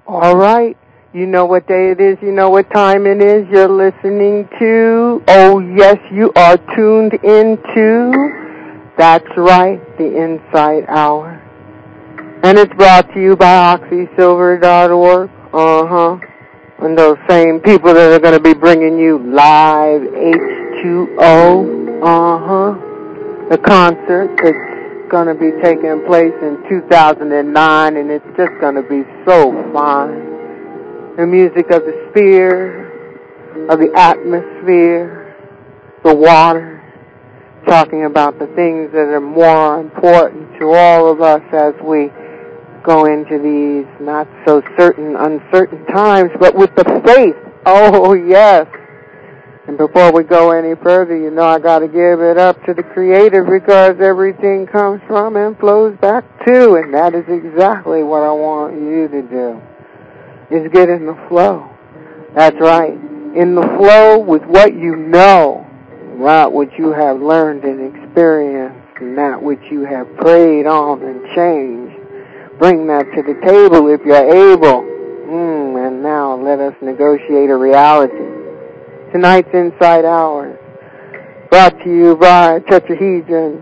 All right. You know what day it is. You know what time it is. You're listening to, oh yes, you are tuned into, that's right, the Insight Hour. And it's brought to you by OxySilver.org. And those same people that are going to be bringing you live H2O. The concert that's going to be taking place in 2009, and it's just going to be so fun. The music of the sphere, of the atmosphere, the water, talking about the things that are more important to all of us as we go into these not so certain, uncertain times, but with the faith. Oh, yes. And before we go any further, you know I got to give it up to the Creator, because everything comes from and flows back to, and that is exactly what I want you to do, is get in the flow. That's right. In the flow with what you know, not what you have learned and experienced, and not what you have prayed on and changed. Bring that to the table if you're able. And now let us negotiate a reality. Tonight's Insight Hour, brought to you by Tetrahedron,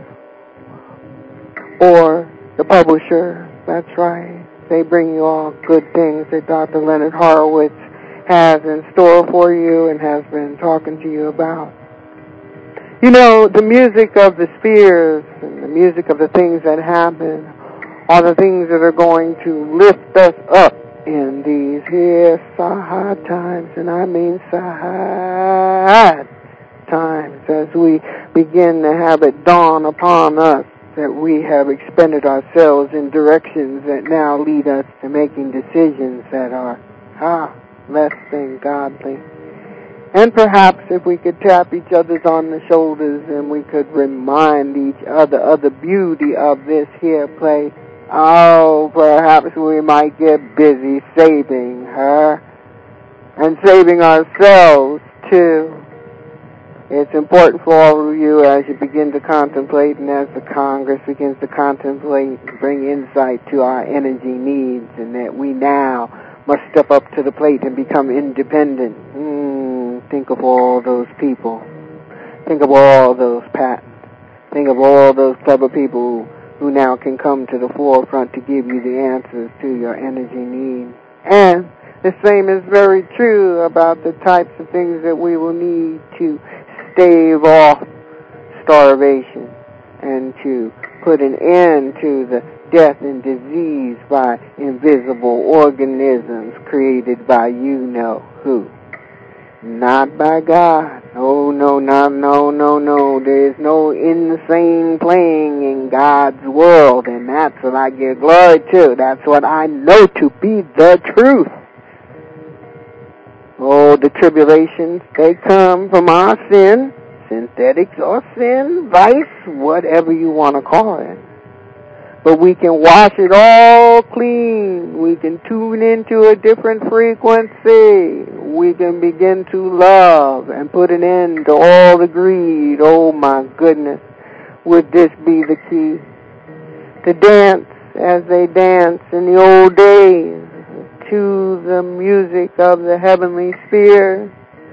or the publisher. That's right. They bring you all good things that Dr. Leonard Horowitz has in store for you and has been talking to you about. You know, the music of the spheres and the music of the things that happen are the things that are going to lift us up in these here Saha times, and I mean Saha times, as we begin to have it dawn upon us that we have expended ourselves in directions that now lead us to making decisions that are less than godly. And perhaps if we could tap each other on the shoulders and we could remind each other of the beauty of this here place, perhaps we might get busy saving her and saving ourselves too. It's important for all of you as you begin to contemplate, and as the Congress begins to contemplate, bring insight to our energy needs, and that we now must step up to the plate and become independent. Think of all those people. Think of all those patents. Think of all those clever people who now can come to the forefront to give you the answers to your energy needs. And the same is very true about the types of things that we will need to stave off starvation and to put an end to the death and disease by invisible organisms created by you know who. Not by God. Oh, no. There's no insane playing in God's world, and that's what I give glory to. That's what I know to be the truth. Oh, the tribulations, they come from our sin, synthetics or sin, vice, whatever you want to call it. But we can wash it all clean. We can tune into a different frequency. We can begin to love and put an end to all the greed. Oh my goodness. Would this be the key? To dance as they danced in the old days to the music of the heavenly spheres.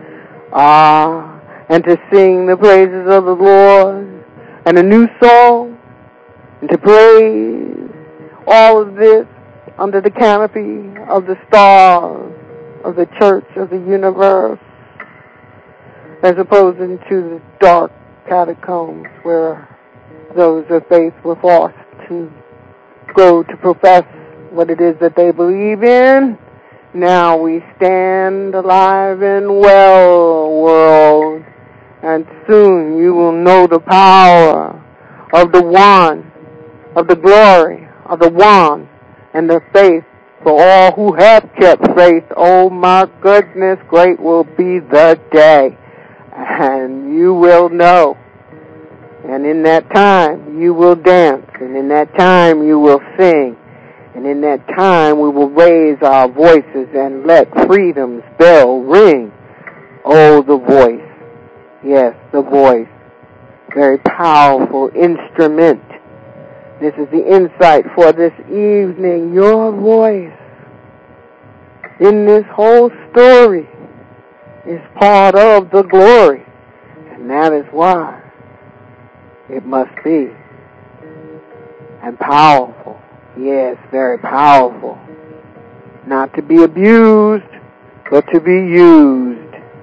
And to sing the praises of the Lord and a new song, and to praise all of this under the canopy of the stars of the church of the universe, as opposed to the dark catacombs where those of faith were forced to go to profess what it is that they believe in. Now we stand alive and well, world, and soon you will know the power of the one, of the glory of the one, and the faith for all who have kept faith. Oh my goodness, great will be the day, and you will know. And in that time you will dance, and in that time you will sing, and in that time we will raise our voices and let freedom's bell ring. Oh, the voice. Yes, the voice. Very powerful instrument. This is the insight for this evening. Your voice. in this whole story is part of the glory. And that is why it must be. And powerful. Yes, very powerful. Not to be abused, but to be used.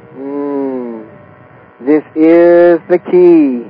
This is the key.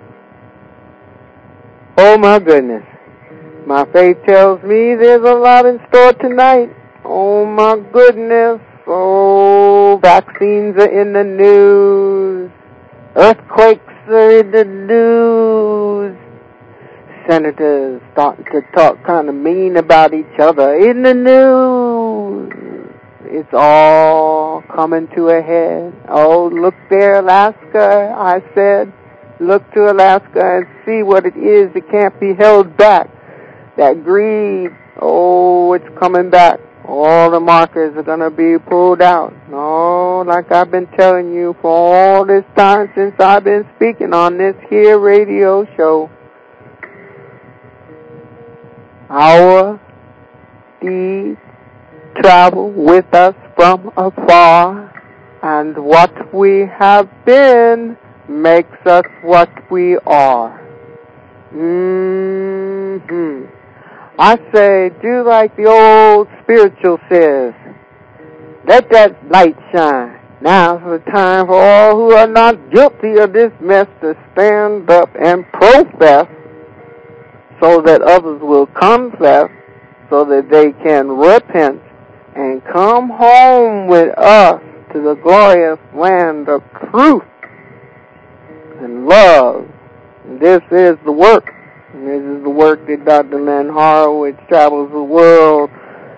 Oh my goodness. My faith tells me there's a lot in store tonight. Oh my goodness. Oh, vaccines are in the news. Earthquakes are in the news. Senators starting to talk kind of mean about each other in the news. It's all coming to a head. Oh, look there, Alaska, I said. Look to Alaska and see what it is that can't be held back. That greed, oh, it's coming back. All the markers are going to be pulled out. Oh, like I've been telling you for all this time since I've been speaking on this here radio show. Our deeds travel with us from afar, and what we have been makes us what we are. I say, do like the old spiritual says, let that light shine. Now's the time for all who are not guilty of this mess to stand up and profess, so that others will confess, so that they can repent and come home with us to the glorious land of truth and love. And this is the work. And this is the work that Dr. Len Horowitz travels the world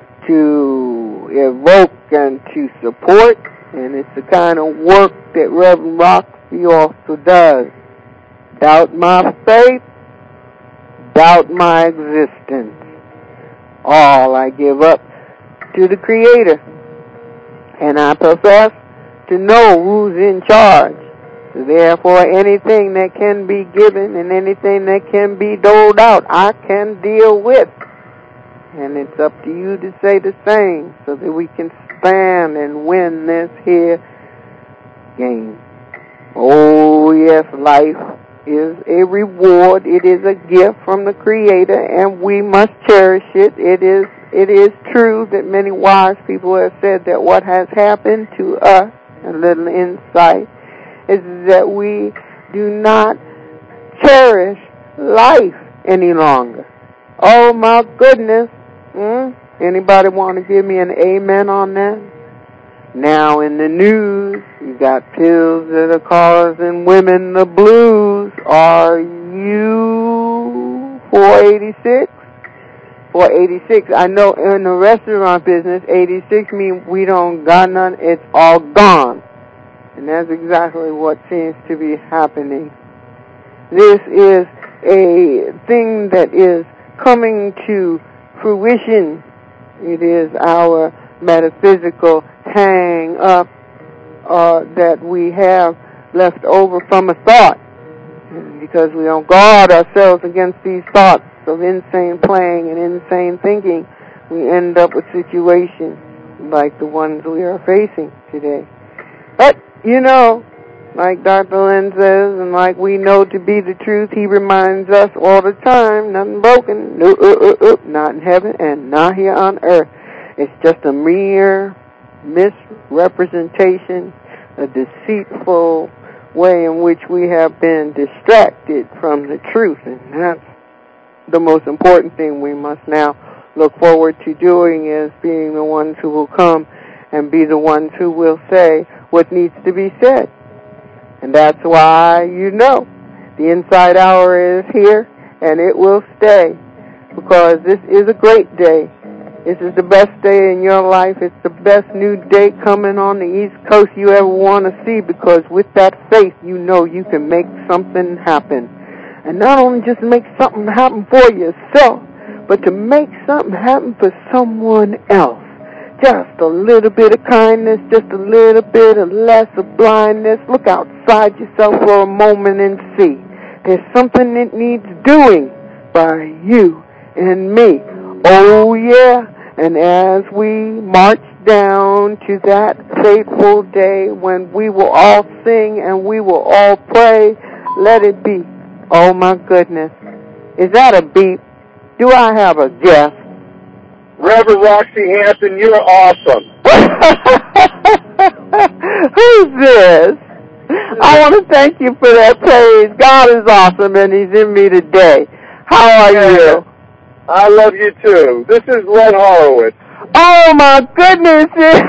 to evoke and to support. And it's the kind of work that Reverend Roxy also does. Doubt my faith, doubt my existence. All I give up to the Creator. And I profess to know who's in charge. So therefore, anything that can be given and anything that can be doled out, I can deal with. And it's up to you to say the same so that we can stand and win this here game. Oh, yes, life is a reward. It is a gift from the Creator, and we must cherish it. It is true that many wise people have said that what has happened to us, a little insight, is that we do not cherish life any longer. Oh, my goodness. Anybody want to give me an amen on that? Now in the news, you got pills that are causing women the blues. Are you 486? 486. I know in the restaurant business, 86 means we don't got none. It's all gone. And that's exactly what seems to be happening. This is a thing that is coming to fruition. It is our metaphysical hang up that we have left over from a thought. And because we don't guard ourselves against these thoughts of insane playing and insane thinking, we end up with situations like the ones we are facing today. But, you know, like Dr. Len says, and like we know to be the truth, he reminds us all the time, nothing broken, not in heaven and not here on earth. It's just a mere misrepresentation, a deceitful way in which we have been distracted from the truth. And that's the most important thing we must now look forward to doing, is being the ones who will come and be the ones who will say what needs to be said. And that's why, you know, the Inside Hour is here, and it will stay, because this is a great day. This is the best day in your life. It's the best new day coming on the East Coast you ever want to see, because with that faith, you know you can make something happen. And not only just make something happen for yourself, but to make something happen for someone else. Just a little bit of kindness, just a little bit of less of blindness. Look outside yourself for a moment and see. There's something that needs doing by you and me. Oh, yeah. And as we march down to that fateful day when we will all sing and we will all pray, let it be. Oh, my goodness. Is that a beep? Do I have a guest? Reverend Roxy Hampton, you're awesome. Who's this? I want to thank you for that praise. God is awesome, and He's in me today. How are you? I love you, too. This is Len Horowitz. Oh, my goodness.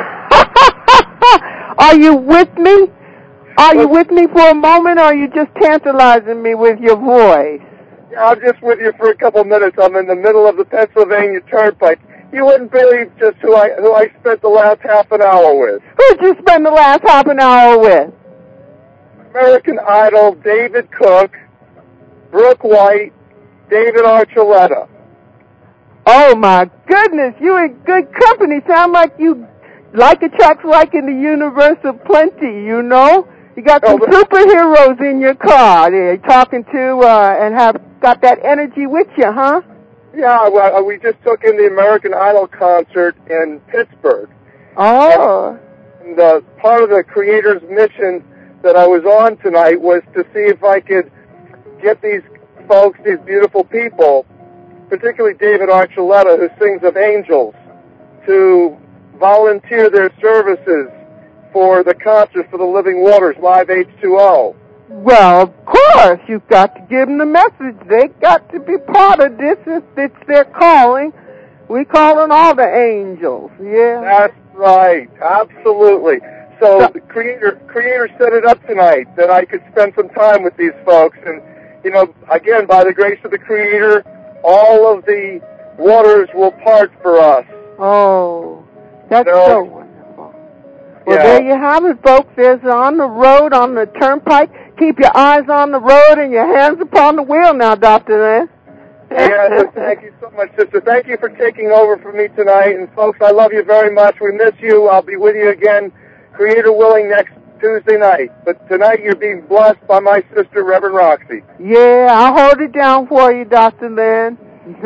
Are you with me? Are you with me for a moment, or are you just tantalizing me with your voice? Yeah, I'm just with you for a couple minutes. I'm in the middle of the Pennsylvania Turnpike. You wouldn't believe just who I spent the last half an hour with. Who'd you spend the last half an hour with? American Idol, David Cook, Brooke White, David Archuleta. Oh, my goodness. You in good company. Sound like you like a tracks like in the universe of plenty, you know? You got some superheroes in your car there talking to and have got that energy with you, huh? Yeah, well, we just took in the American Idol concert in Pittsburgh. Oh. And part of the Creator's mission that I was on tonight was to see if I could get these folks, these beautiful people, particularly David Archuleta, who sings of angels, to volunteer their services for the concert for the Living Waters Live H2O. Well, of course, you've got to give them the message. They got to be part of this if it's their calling. We calling all the angels, yeah. That's right, absolutely. So the Creator set it up tonight that I could spend some time with these folks. And, you know, again, by the grace of the Creator, all of the waters will part for us. Oh, that's so wonderful. Well, yeah. There you have it, folks. There's on the road, on the turnpike. Keep your eyes on the road and your hands upon the wheel now, Dr. Lynn. Yeah, thank you so much, sister. Thank you for taking over for me tonight. And, folks, I love you very much. We miss you. I'll be with you again, Creator willing, next Tuesday night. But tonight you're being blessed by my sister, Reverend Roxy. Yeah, I'll hold it down for you, Dr. Lynn.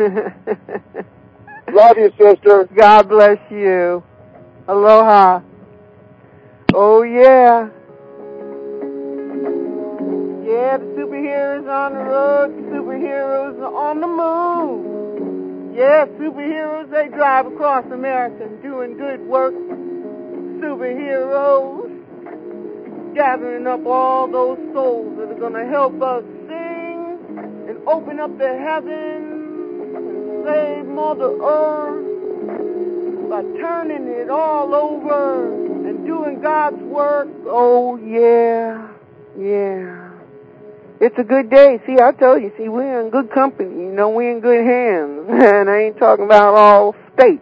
Love you, sister. God bless you. Aloha. Oh, yeah. Yeah, the superheroes on the road, the superheroes are on the move. Yeah, superheroes, they drive across America doing good work. Superheroes gathering up all those souls that are going to help us sing and open up the heavens and save Mother Earth by turning it all over and doing God's work. Oh, yeah, yeah. It's a good day. See, I told you, we're in good company. You know, we're in good hands. And I ain't talking about all state.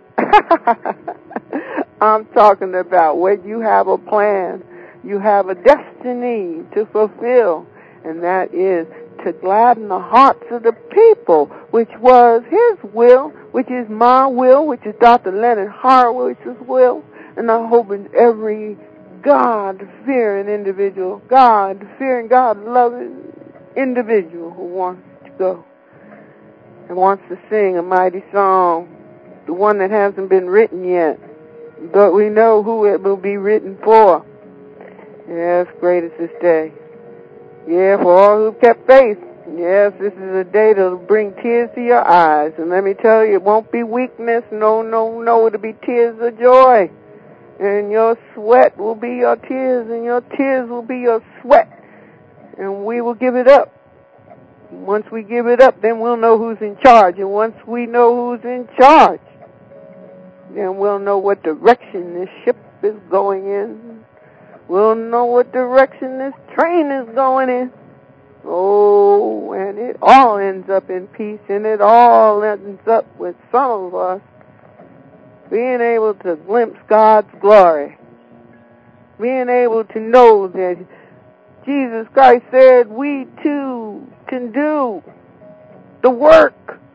I'm talking about what you have a plan. You have a destiny to fulfill. And that is to gladden the hearts of the people, which was His will, which is my will, which is Dr. Leonard Horowitz's will. And I hope in every God-fearing individual, God-fearing, God-loving individual who wants to go and wants to sing a mighty song, the one that hasn't been written yet, but we know who it will be written for. Yes, great is this day. Yeah, for all who've kept faith. Yes, this is a day that'll bring tears to your eyes. And let me tell you, it won't be weakness. No, no, no. It'll be tears of joy. And your sweat will be your tears, and your tears will be your sweat. And we will give it up. Once we give it up, then we'll know who's in charge. And once we know who's in charge, then we'll know what direction this ship is going in. We'll know what direction this train is going in. Oh, and it all ends up in peace, and it all ends up with some of us being able to glimpse God's glory. Being able to know that Jesus Christ said we too can do the work.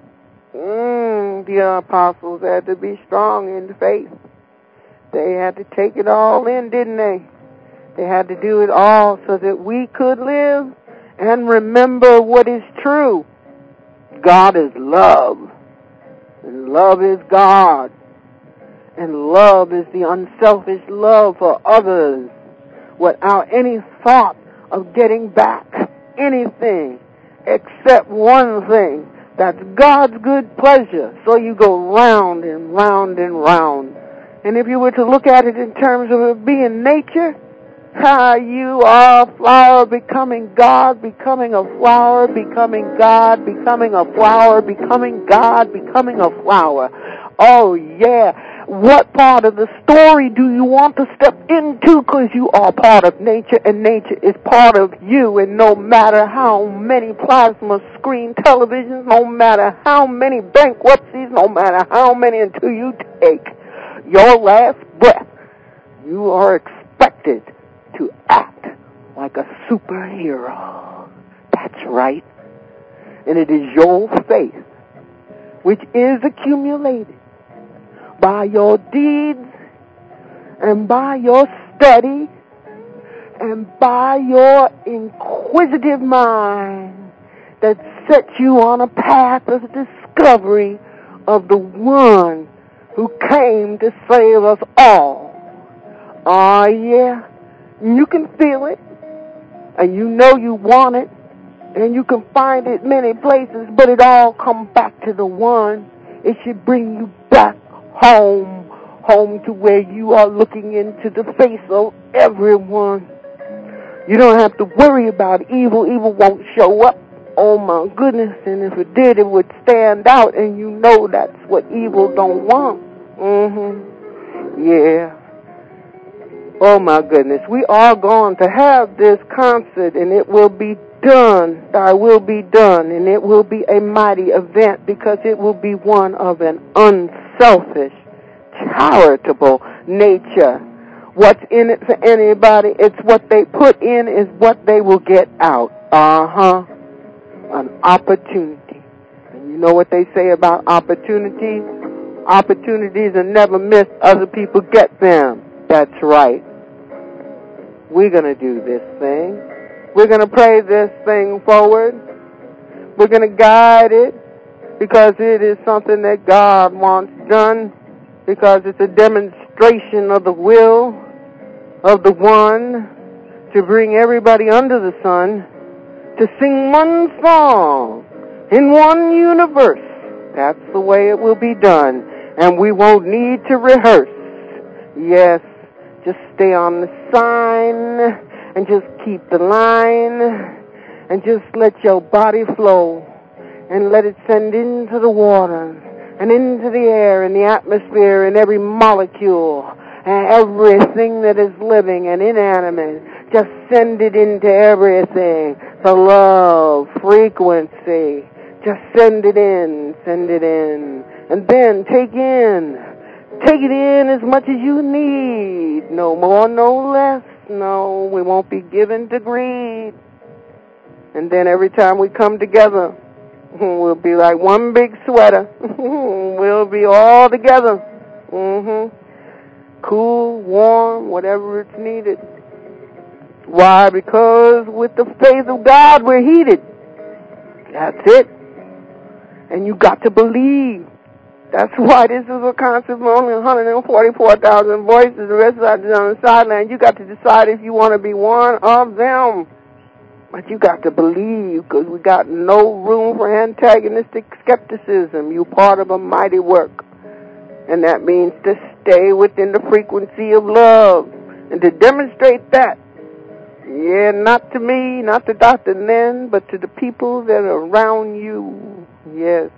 The apostles had to be strong in the faith. They had to take it all in, didn't they? They had to do it all so that we could live and remember what is true. God is love, and love is God. And love is the unselfish love for others without any thought of getting back anything except one thing. That's God's good pleasure. So you go round and round and round. And if you were to look at it in terms of it being nature, you are a flower becoming God, becoming a flower, becoming God, becoming a flower, becoming God, becoming a flower. Oh, yeah. What part of the story do you want to step into? Because you are part of nature, and nature is part of you. And no matter how many plasma screen televisions, no matter how many bankruptcies, no matter how many until you take your last breath, you are expected to act like a superhero. That's right. And it is your faith, which is accumulated by your deeds and by your study and by your inquisitive mind, that sets you on a path of discovery of the one who came to save us all. Oh, yeah. You can feel it, and you know you want it, and you can find it many places, but it all comes back to the one. It should bring you back home to where you are looking into the face of everyone. You don't have to worry about evil. Evil won't show up. Oh, my goodness, and if it did, it would stand out, and you know that's what evil don't want. Yeah. Oh, my goodness. We are going to have this concert, and it will be done. Thy will be done, and it will be a mighty event because it will be one of an unselfish, charitable nature. What's in it for anybody? It's what they put in is what they will get out. An opportunity. And you know what they say about opportunities? Opportunities are never missed. Other people get them. That's right. We're going to do this thing. We're going to pray this thing forward. We're going to guide it because it is something that God wants done, because it's a demonstration of the will of the one to bring everybody under the sun to sing one song in one universe. That's the way it will be done. And we won't need to rehearse. Yes, just stay on the sign and just keep the line and just let your body flow and let it send into the water and into the air and the atmosphere and every molecule and everything that is living and inanimate. Just send it into everything. The love, frequency. Just send it in. And then take it in as much as you need. No more, no less. No, we won't be given to greed. And then every time we come together, we'll be like one big sweater. We'll be all together. Cool, warm, whatever it's needed. Why? Because with the faith of God, we're heated. That's it. And you got to believe. That's why this is a concert with only 144,000 voices. The rest of us is on the sideline. You got to decide if you want to be one of them. But you got to believe, because we got no room for antagonistic skepticism. You're part of a mighty work. And that means to stay within the frequency of love. And to demonstrate that. Yeah, not to me, not to Dr. Nen, but to the people that are around you. Yes.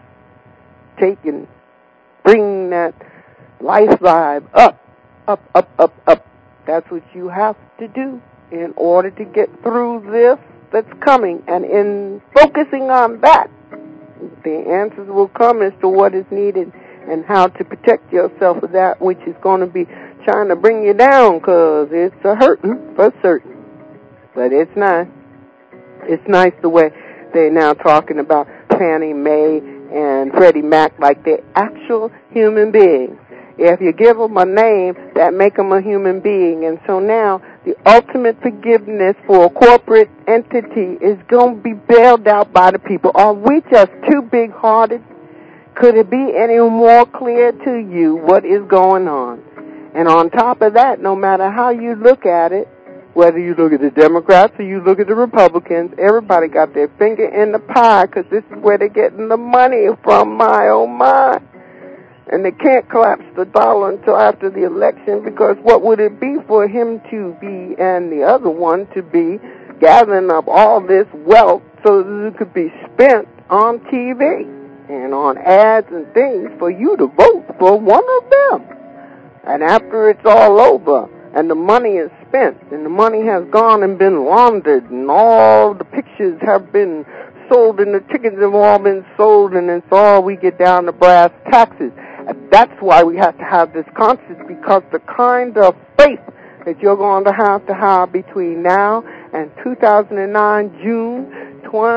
Bring that life vibe up. That's what you have to do in order to get through this that's coming. And in focusing on that, the answers will come as to what is needed and how to protect yourself of that which is going to be trying to bring you down, because it's a hurting for certain. But it's nice. It's nice the way they're now talking about Fannie Mae and Freddie Mac like they're actual human beings. If you give them a name, that make them a human being. And so now the ultimate forgiveness for a corporate entity is going to be bailed out by the people. Are we just too big-hearted? Could it be any more clear to you what is going on? And on top of that, no matter how you look at it, whether you look at the Democrats or you look at the Republicans, everybody got their finger in the pie because this is where they're getting the money from, my oh my. And they can't collapse the dollar until after the election, because what would it be for him to be and the other one to be gathering up all this wealth so that it could be spent on TV and on ads and things for you to vote for one of them? And after it's all over and the money is spent and the money has gone and been laundered and all the pictures have been sold and the tickets have all been sold and it's all we get down to brass taxes. And that's why we have to have this conscience, because the kind of faith that you're going to have between now and 2009, June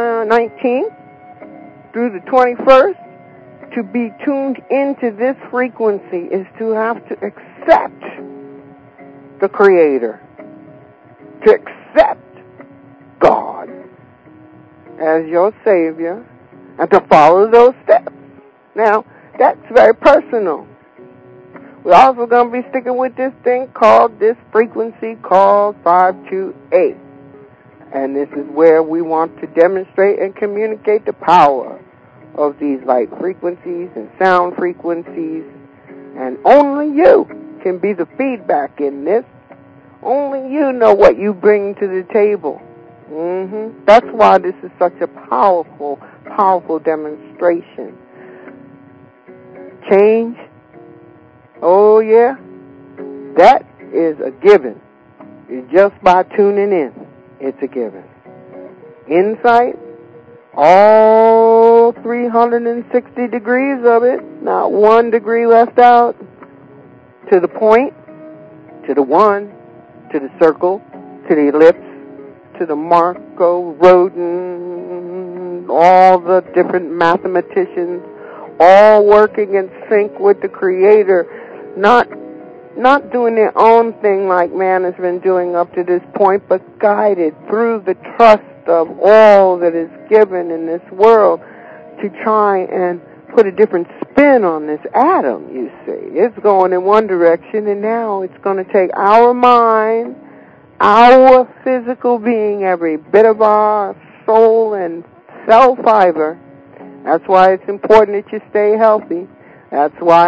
19th through the 21st, to be tuned into this frequency is to have to accept the Creator, to accept God as your Savior, and to follow those steps. Now, that's very personal. We're also going to be sticking with this thing called, this frequency called 528. And this is where we want to demonstrate and communicate the power of these light frequencies and sound frequencies. And only you can be the feedback in this. Only you know what you bring to the table. That's why this is such a powerful, powerful demonstration. Change, oh yeah, that is a given. It's just by tuning in, it's a given. Insight, all 360 degrees of it, not 1 degree left out, to the point, to the one, to the circle, to the ellipse, to the Marco, Rodin, all the different mathematicians, all working in sync with the Creator, not doing their own thing like man has been doing up to this point, but guided through the trust of all that is given in this world to try and put a different spin on this atom, you see. It's going in one direction, and now it's going to take our mind, our physical being, every bit of our soul and cell fiber. That's why it's important that you stay healthy. That's why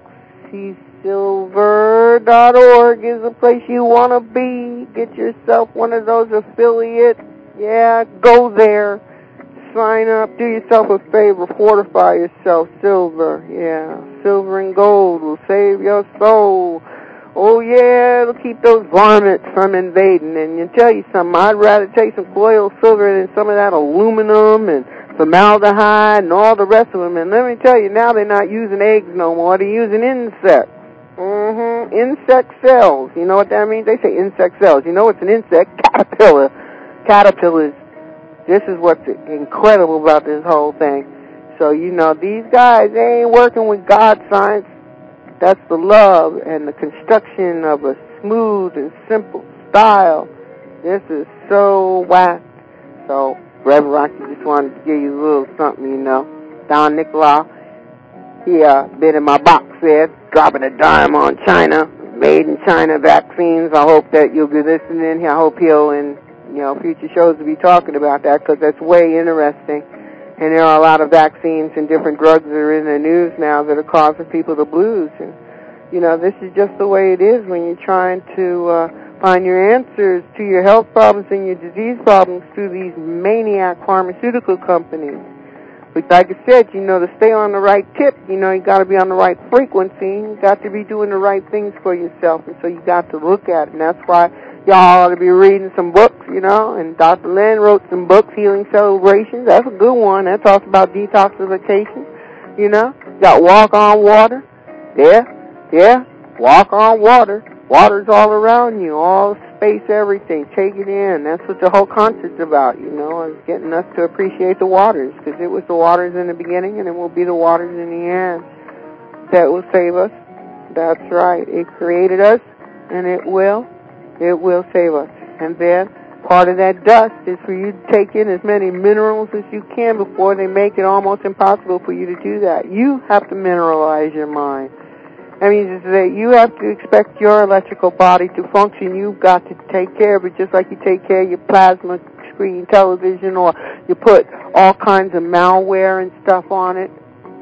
OxySilver.org is the place you want to be. Get yourself one of those affiliates. Yeah, go there. Sign up. Do yourself a favor. Fortify yourself. Silver. Yeah, silver and gold will save your soul. Oh, yeah, it'll keep those varmints from invading. And you tell you something, I'd rather take some colloidal silver than some of that aluminum and formaldehyde and all the rest of them. And let me tell you, now they're not using eggs no more. They're using insects. Insect cells. You know what that means? They say insect cells. You know what's an insect? Caterpillar. Caterpillars. This is what's incredible about this whole thing. So, you know, these guys, they ain't working with God science. That's the love and the construction of a smooth and simple style. This is so whack. So, Reverend Rocky just wanted to give you a little something, you know. Don Nicolau, he been in my box there, dropping a dime on China, made in China vaccines. I hope that you'll be listening. I hope he'll, in future shows, will be talking about that, because that's way interesting. And there are a lot of vaccines and different drugs that are in the news now that are causing people the blues. And, you know, this is just the way it is when you're trying to find your answers to your health problems and your disease problems through these maniac pharmaceutical companies. But like I said, you know, to stay on the right tip, you know, you got to be on the right frequency. You got to be doing the right things for yourself. And so you got to look at it. And that's why y'all ought to be reading some books, you know. And Dr. Len wrote some books, Healing Celebrations. That's a good one. That talks about detoxification, you know. Got Walk on Water. Yeah, walk on water. Water's all around you, all space, everything. Take it in. That's what the whole concept's about, you know, is getting us to appreciate the waters, because it was the waters in the beginning and it will be the waters in the end that will save us. That's right. It created us, and it will save us. And then part of that dust is for you to take in as many minerals as you can before they make it almost impossible for you to do that. You have to mineralize your mind. I mean, you have to expect your electrical body to function. You've got to take care of it just like you take care of your plasma screen television, or you put all kinds of malware and stuff on it,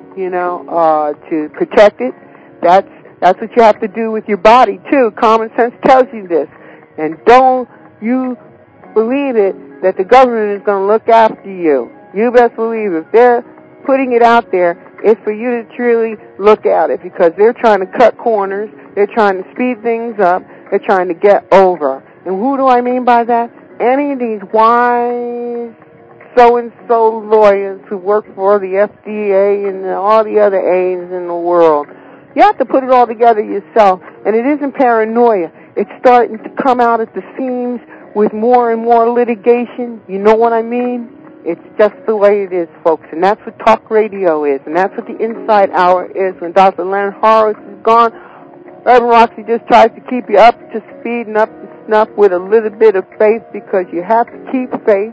to protect it. That's what you have to do with your body, too. Common sense tells you this. And don't you believe it that the government is going to look after you. You best believe if they're putting it out there, it's for you to truly look at it, because they're trying to cut corners, they're trying to speed things up, they're trying to get over. And who do I mean by that? Any of these wise so-and-so lawyers who work for the FDA and all the other A's in the world. You have to put it all together yourself, and it isn't paranoia. It's starting to come out at the seams with more and more litigation. You know what I mean? It's just the way it is, folks, and that's what talk radio is, and that's what the Inside Hour is. When Dr. Leonard Horowitz is gone, Reverend Roxy just tries to keep you up to speed and up to snuff with a little bit of faith, because you have to keep faith,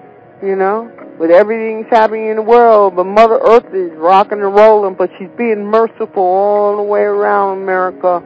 with everything that's happening in the world. But Mother Earth is rocking and rolling, but she's being merciful all the way around America,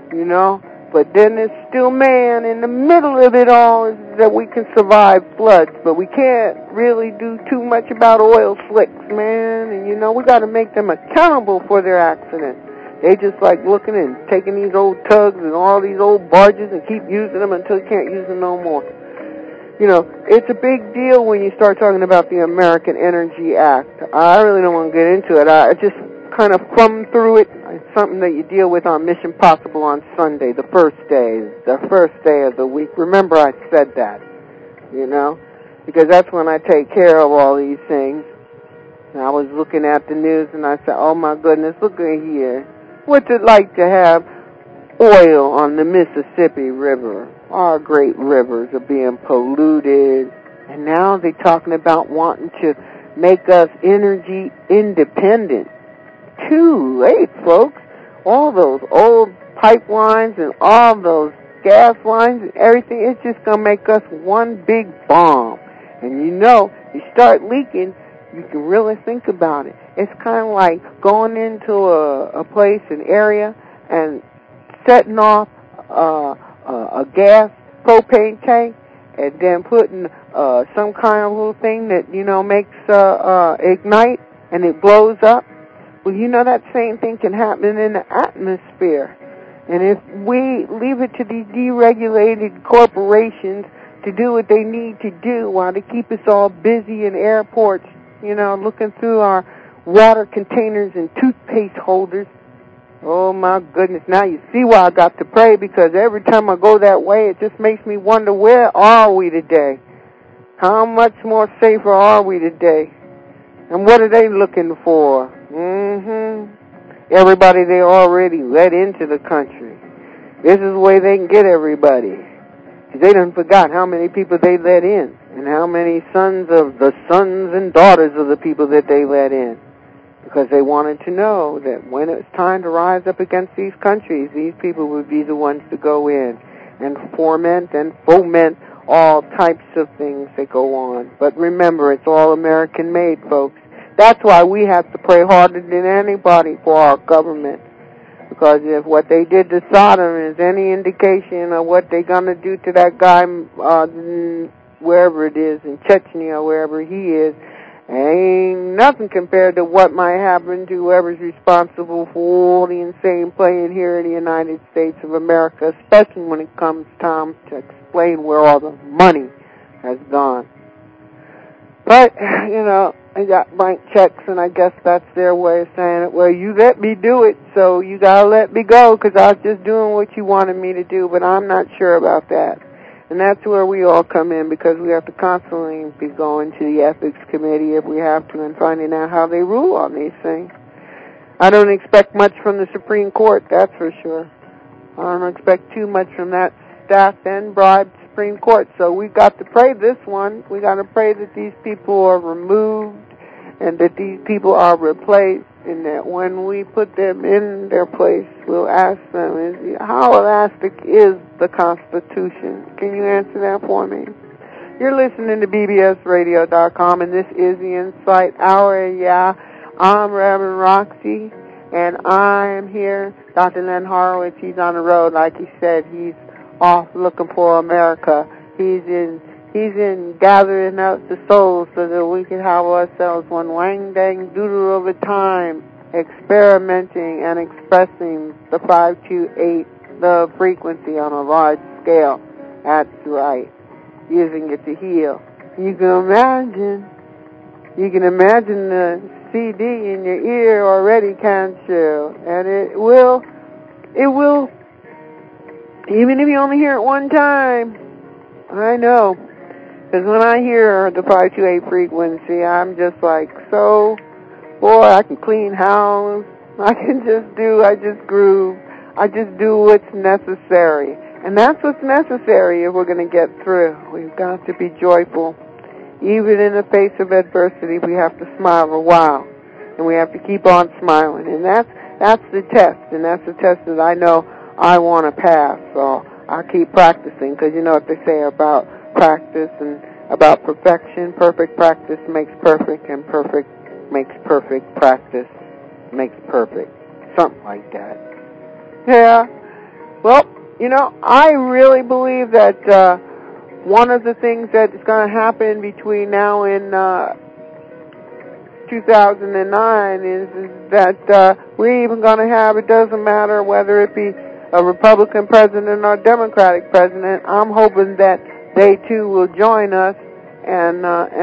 But then there's still man in the middle of it all, is that we can survive floods. But we can't really do too much about oil slicks, man. And, we got to make them accountable for their accidents. They just like looking and taking these old tugs and all these old barges and keep using them until you can't use them no more. It's a big deal when you start talking about the American Energy Act. I really don't want to get into it. I just kind of thumb through it. It's something that you deal with on Mission Possible on Sunday, the first day of the week. Remember I said that, because that's when I take care of all these things. And I was looking at the news and I said, oh my goodness, look at here. What's it like to have oil on the Mississippi River? Our great rivers are being polluted, and now they're talking about wanting to make us energy independent. Too late, folks. All those old pipelines and all those gas lines and everything, it's just going to make us one big bomb. And you start leaking, you can really think about it. It's kind of like going into a place, an area, and setting off a gas propane tank, and then putting some kind of little thing that, makes ignite, and it blows up. Well, that same thing can happen in the atmosphere. And if we leave it to these deregulated corporations to do what they need to do while they keep us all busy in airports, looking through our water containers and toothpaste holders, oh my goodness, now you see why I got to pray, because every time I go that way, it just makes me wonder, where are we today? How much more safer are we today? And what are they looking for? Everybody they already let into the country. This is the way they can get everybody. Because they done forgot how many people they let in, and how many sons and daughters of the people that they let in. Because they wanted to know that when it's time to rise up against these countries, these people would be the ones to go in and foment all types of things that go on. But remember, it's all American-made, folks. That's why we have to pray harder than anybody for our government. Because if what they did to Saddam is any indication of what they're going to do to that guy, wherever it is, in Chechnya, wherever he is, ain't nothing compared to what might happen to whoever's responsible for all the insane playing here in the United States of America, especially when it comes time to explain where all the money has gone. But, I got blank checks, and I guess that's their way of saying it. Well, you let me do it, so you got to let me go, because I was just doing what you wanted me to do, but I'm not sure about that. And that's where we all come in, because we have to constantly be going to the ethics committee if we have to and finding out how they rule on these things. I don't expect much from the Supreme Court, that's for sure. I don't expect too much from that staff and broad Supreme Court. So we've got to pray this one. We got to pray that these people are removed and that these people are replaced, and that when we put them in their place, we'll ask them, how elastic is the Constitution? Can you answer that for me? You're listening to bbsradio.com, and this is the Insight Hour. Yeah, I'm Reverend Roxy, and I'm here. Dr. Len Horowitz, he's on the road, like he said. He's off looking for America. He's in gathering up the souls so that we can have ourselves one wang dang doodle of a time, experimenting and expressing the 528 love frequency on a large scale. That's right. Using it to heal. You can imagine the CD in your ear already, can't you? And it will, even if you only hear it one time. I know. Because when I hear the 528 frequency, I'm just like, so, boy, I can clean house. I just groove. I just do what's necessary. And that's what's necessary if we're going to get through. We've got to be joyful. Even in the face of adversity, we have to smile a while. And we have to keep on smiling. And that's the test. And that's the test that I know I want to pass. So I'll keep practicing, because you know what they say about practice and about perfection. Perfect practice makes perfect, and perfect makes perfect. Practice makes perfect. Something like that. Yeah. Well, you know, I really believe that one of the things that is going to happen between now and 2009 is that we're even going to have, it doesn't matter whether it be a Republican president or a Democratic president, I'm hoping that they too will join us and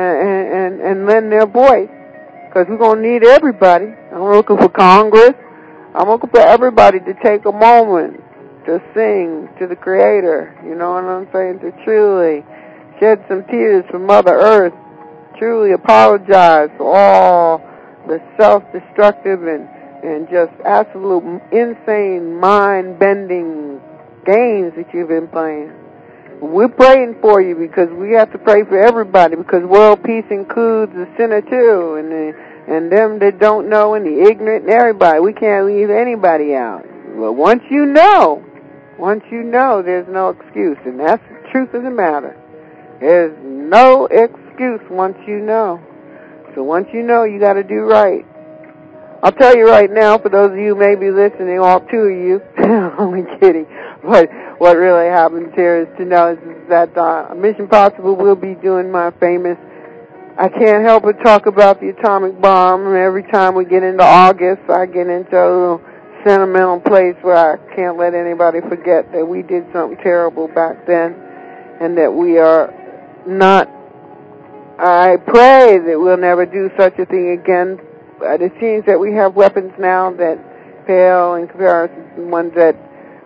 lend their voice, because we're going to need everybody. I'm looking for Congress. I'm looking for everybody to take a moment to sing to the Creator, you know what I'm saying, to truly shed some tears for Mother Earth, truly apologize for all the self-destructive and just absolute insane mind-bending games that you've been playing. We're praying for you, because we have to pray for everybody, because world peace includes the sinner too, and them that don't know, and the ignorant, and everybody. We can't leave anybody out. Well, once you know, there's no excuse, and that's the truth of the matter. There's no excuse once you know. So once you know, you got to do right. I'll tell you right now, for those of you who may be listening, all two of you, I'm only kidding, but what really happens here is to know is that Mission Possible will be doing my famous, I can't help but talk about the atomic bomb. Every time we get into August, I get into a little sentimental place where I can't let anybody forget that we did something terrible back then, and that we are not, I pray that we'll never do such a thing again. But it seems that we have weapons now that pale in comparison to the ones that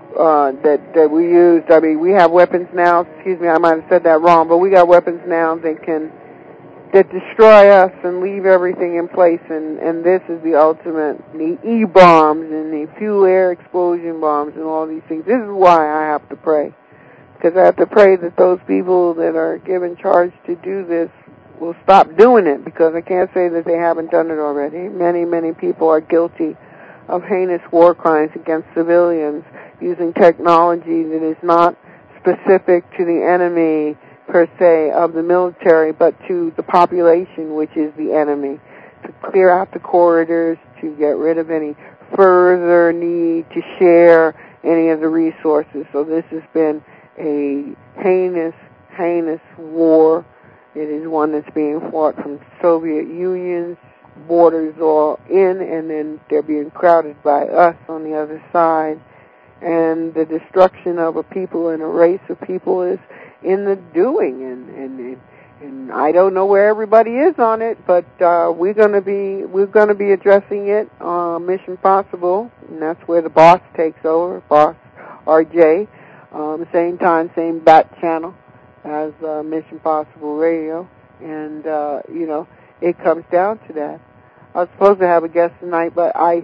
we used. I mean, we have weapons now, excuse me, I might have said that wrong, but we got weapons now that destroy us and leave everything in place, and this is the ultimate, the E-bombs and the fuel air explosion bombs and all these things. This is why I have to pray, because I have to pray that those people that are given charge to do this will stop doing it, because I can't say that they haven't done it already. Many, many people are guilty of heinous war crimes against civilians using technology that is not specific to the enemy per se of the military, but to the population, which is the enemy, to clear out the corridors, to get rid of any further need to share any of the resources. So this has been a heinous, heinous war. It is one that's being fought from Soviet Union's borders all in, and then they're being crowded by us on the other side. And the destruction of a people and a race of people is in the doing, and I don't know where everybody is on it, but we're going to be addressing it on Mission Possible, and that's where the boss takes over, Boss RJ, same time, same bat channel as Mission Possible Radio, and you know, it comes down to that. I was supposed to have a guest tonight, but I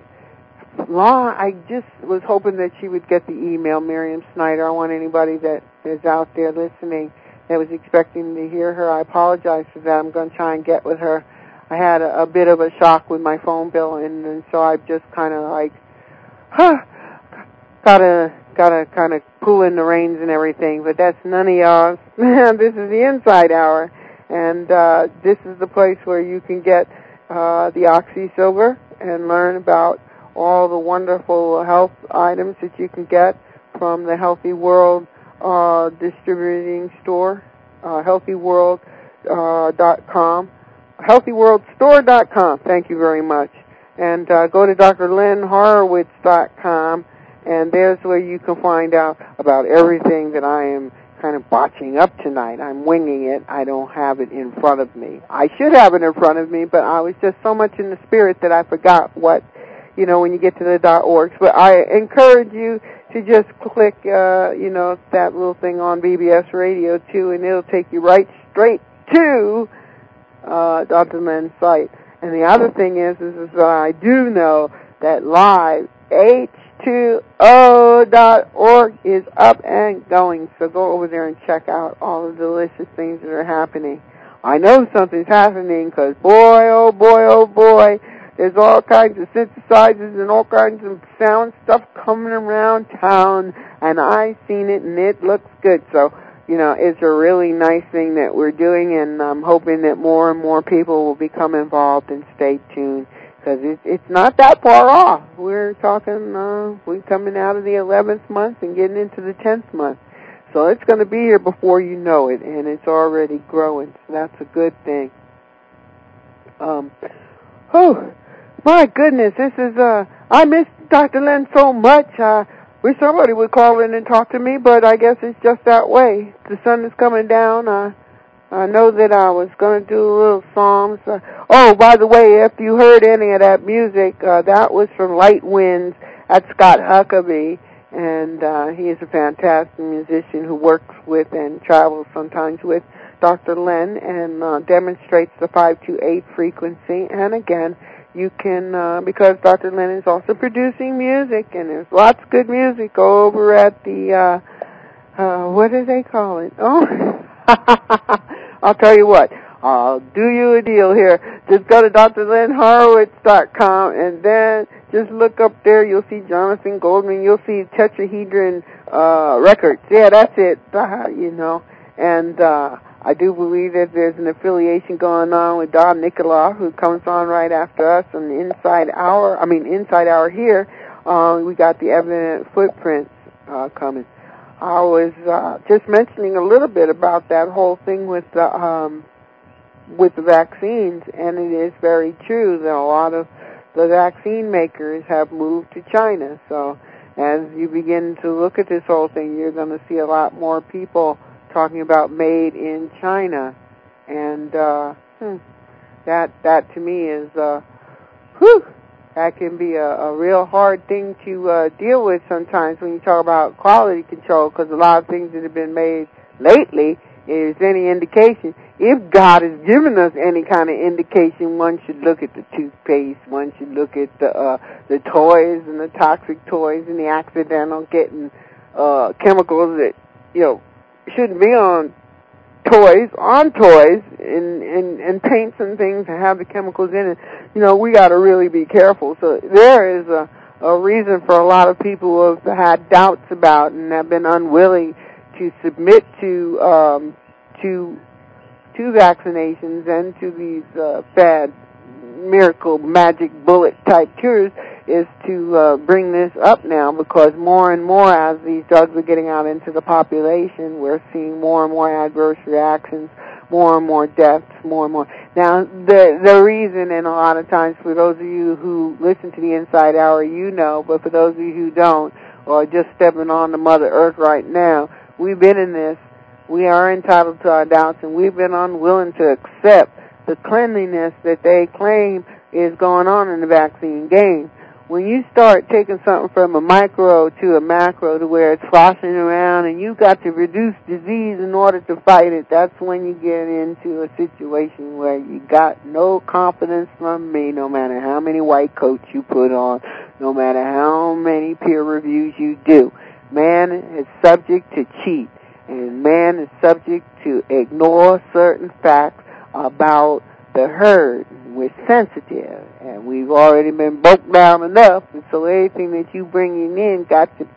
just was hoping that she would get the email, Miriam Snyder. I want anybody that is out there listening that was expecting to hear her. I apologize for that. I'm going to try and get with her. I had a bit of a shock with my phone bill, and so I've just kind of like, got to gotta kind of pull in the reins and everything, but that's none of y'all's. This is the Inside Hour, and this is the place where you can get the Oxy Silver and learn about all the wonderful health items that you can get from the Healthy World distributing store, healthyworld.com, healthyworldstore.com. Thank you very much. And go to drlynhorowitz.com, and there's where you can find out about everything that I am kind of botching up tonight. I'm winging it. I don't have it in front of me. I should have it in front of me, but I was just so much in the spirit that I forgot what, when you get to the .orgs. But I encourage you to just click, that little thing on BBS Radio, too, and it'll take you right straight to Dr. Len's site. And the other thing is that I do know that live H2O.org is up and going. So go over there and check out all the delicious things that are happening. I know something's happening because boy, oh boy, there's all kinds of synthesizers and all kinds of sound stuff coming around town, and I've seen it, and it looks good. So, it's a really nice thing that we're doing, and I'm hoping that more and more people will become involved and stay tuned, because it's not that far off. We're talking, we're coming out of the 11th month and getting into the 10th month. So it's going to be here before you know it, and it's already growing. So that's a good thing. My goodness, this is, I miss Dr. Len so much. Wish somebody would call in and talk to me, but I guess it's just that way. The sun is coming down. I know that I was going to do a little Psalms. By the way, if you heard any of that music, that was from Light Winds at Scott Huckabee, and he is a fantastic musician who works with and travels sometimes with Dr. Len and demonstrates the 528 frequency. And again, you can, because Dr. Len is also producing music, and there's lots of good music over at the, what do they call it? Oh, I'll tell you what. I'll do you a deal here. Just go to drlynhorowitz.com, and then just look up there. You'll see Jonathan Goldman. You'll see Tetrahedron Records. Yeah, that's it. And I do believe that there's an affiliation going on with Don Nicola, who comes on right after us on the Inside Hour here. We got the Evident Footprints coming. I was just mentioning a little bit about that whole thing with the vaccines, and it is very true that a lot of the vaccine makers have moved to China. So as you begin to look at this whole thing, you're going to see a lot more people talking about made in China, and that to me is that can be a real hard thing to deal with sometimes when you talk about quality control, because a lot of things that have been made lately, is any indication, if God has given us any kind of indication, one should look at the toothpaste, one should look at the toys and the toxic toys and the accidental getting chemicals that shouldn't be on toys and paints and things that have the chemicals in it. We got to really be careful. So there is a reason for a lot of people who have had doubts about and have been unwilling to submit to vaccinations and to these bad miracle magic bullet type cures, is to bring this up now, because more and more as these drugs are getting out into the population, we're seeing more and more adverse reactions, more and more deaths, more and more. Now, the reason, and a lot of times for those of you who listen to the Inside Hour, but for those of you who don't, or just stepping on the Mother Earth right now, we've been in this. We are entitled to our doubts, and we've been unwilling to accept the cleanliness that they claim is going on in the vaccine game. When you start taking something from a micro to a macro to where it's flossing around and you've got to reduce disease in order to fight it, that's when you get into a situation where you got no confidence from me, no matter how many white coats you put on, no matter how many peer reviews you do. Man is subject to cheat, and man is subject to ignore certain facts about the herd. We're sensitive, and we've already been broke down enough, and so anything that you bringing in got to be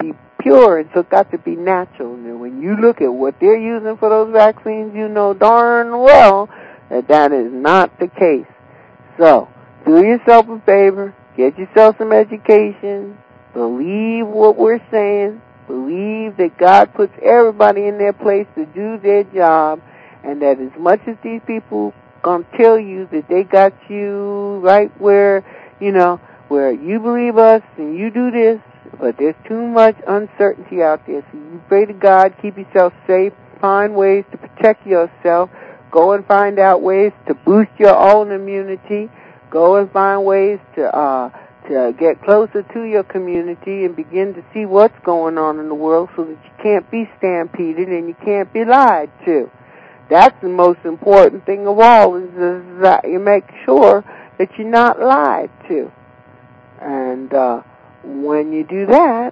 pure, and so it's got to be natural. And when you look at what they're using for those vaccines, you know darn well that that is not the case. So, do yourself a favor, get yourself some education, believe what we're saying, believe that God puts everybody in their place to do their job, and that as much as these people gonna tell you that they got you right where, you know, where you believe us and you do this, but there's too much uncertainty out there. So you pray to God, keep yourself safe, find ways to protect yourself, go and find out ways to boost your own immunity, go and find ways to get closer to your community and begin to see what's going on in the world so that you can't be stampeded and you can't be lied to. That's the most important thing of all, is that you make sure that you're not lied to. And when you do that,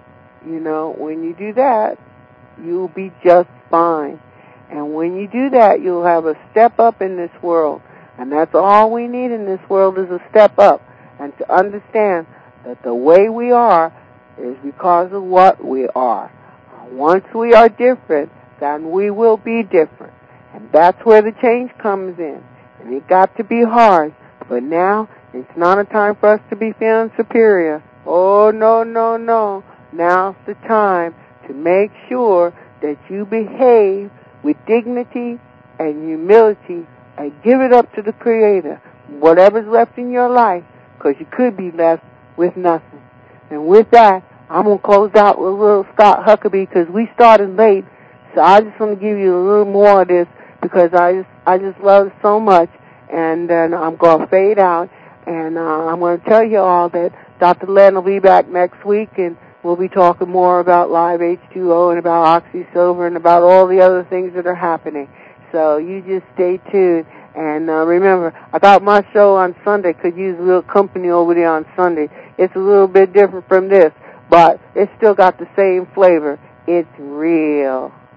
you'll be just fine. And when you do that, you'll have a step up in this world. And that's all we need in this world, is a step up. And to understand that the way we are is because of what we are. Once we are different, then we will be different. And that's where the change comes in. And it got to be hard. But now, it's not a time for us to be feeling superior. Oh, no, no, no. Now's the time to make sure that you behave with dignity and humility and give it up to the Creator, whatever's left in your life, because you could be left with nothing. And with that, I'm going to close out with a little Scott Huckabee, because we started late, so I just want to give you a little more of this, because I just love it so much. And then I'm going to fade out, and I'm going to tell you all that Dr. Len will be back next week, and we'll be talking more about Live H2O and about OxySilver and about all the other things that are happening. So you just stay tuned. And remember, I got my show on Sunday. Could use a little company over there on Sunday. It's a little bit different from this, but it's still got the same flavor. It's real.